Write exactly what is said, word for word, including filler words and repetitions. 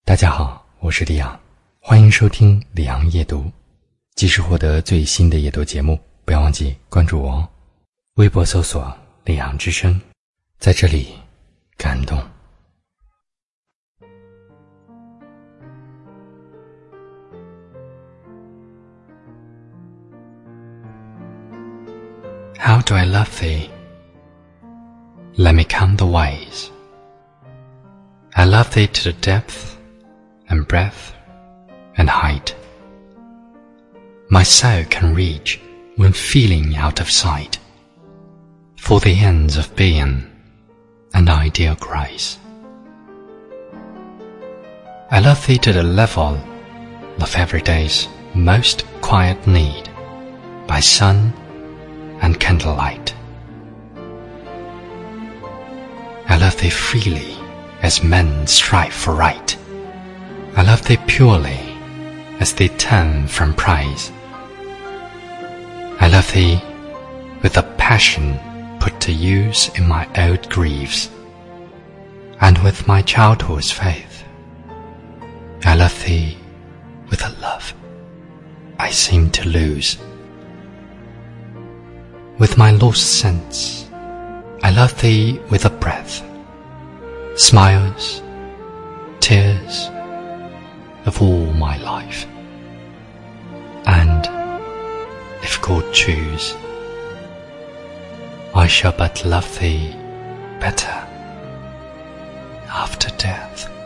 大家好，我是李昂，欢迎收听李昂夜读。及时获得最新的夜读节目，不要忘记关注我哦。微博搜索李昂之声，在这里感动。How do I love thee? Let me count the ways. I love thee to the depth and breadth and height my soul can reach when feeling out of sight, for the ends of being and ideal grace. I love thee to the level of every day's most quiet need, by sun and candlelight. I love thee freely as men strive for right. I love thee purely as they turn from praise. I love thee with a passion put to use in my old griefs, and with my childhood's faith. I love thee with a love I seem to lose. With my lost sense, I love thee with a breath, smiles, tears, of all my life. And if God choose, I shall but love thee better after death.